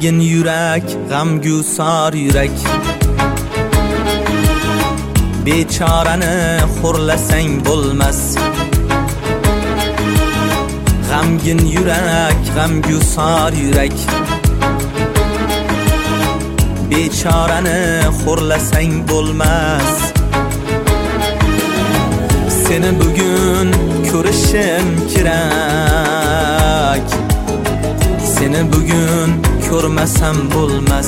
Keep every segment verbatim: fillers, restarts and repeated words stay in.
G'amgin yurak, g'amgusor yurak, bechorani xo'rlasang bo'lmas. G'amgin yurak, g'amgusor yurak, bechorani xo'rlasang bo'lmas. Seni bugun ko'rishim kerak, seni bugun ko'rmasam bo'lmas.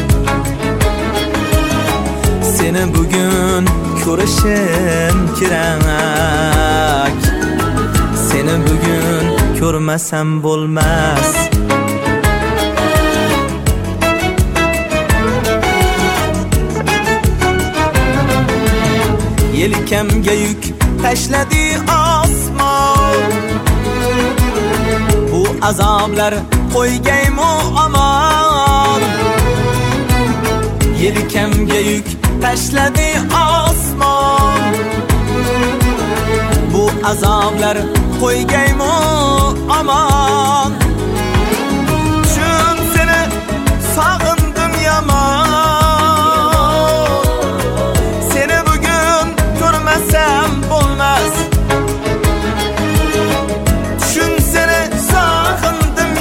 Seni bugun ko'rishim kerak, seni bugun ko'rmasam bo'lmas. Yelkamga yuk tashladi osmon, bu azoblar qo'ygaymi aman. Yelkamga yuk tashladi osmon, bu azoblar qo'ygaymi aman. Chun seni sog'indim yomon, seni bugun ko'rmasam bo'lmas. Chun seni sog'indim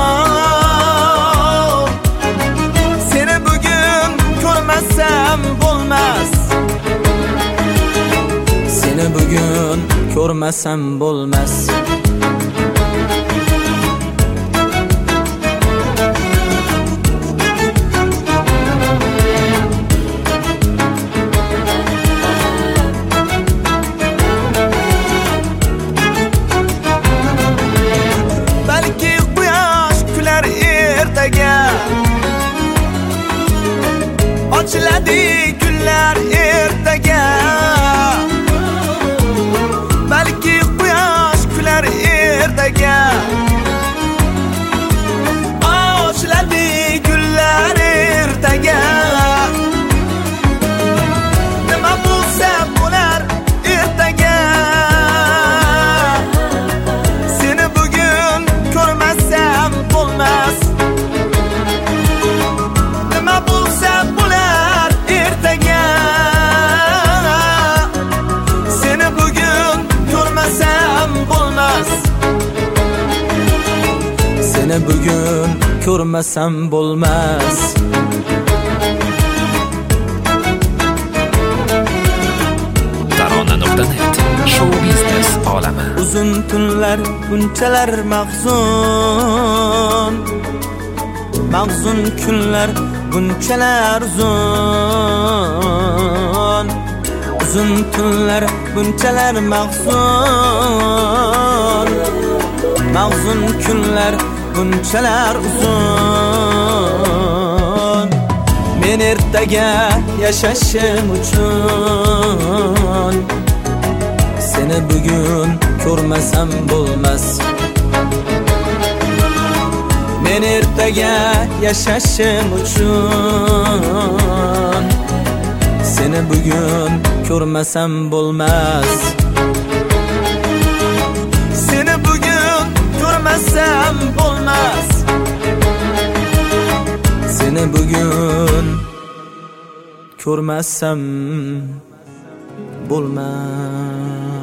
yomon, seni bugun ko'rmasam bo'lmas. Seni bugun ko'rmasam bo'lmas. Balki quyosh kular ertaga, ochiladi gullar ertaga. Balki quyosh kular ertaga, ochiladi gullar ertaga. Nima bo'lsa bo'lar ertaga, seni bugun ko'rmasam bo'lmas. Nima bo'lsa bo'lar ertaga, seni bugun ko'rmasam bo'lmas. Seni bugun ko'rmasam bo'lmas. Tarona nuqta net show biznes olami. Uzun tunlar bunchalar mahzun, mahzun kunlar bunchalar uzun. Uzun tunlar bunchalar mahzun, mahzun kunlar bunchalar uzun. Men ertaga yashashim uchun seni bugun ko'rmasam bo'lmas. Men ertaga yashashim uchun seni bugun ko'rmasam bo'lmas. Seni bugun ko'rmasam bo'lmas. Seni bugun ko'rmasam bo'lmas.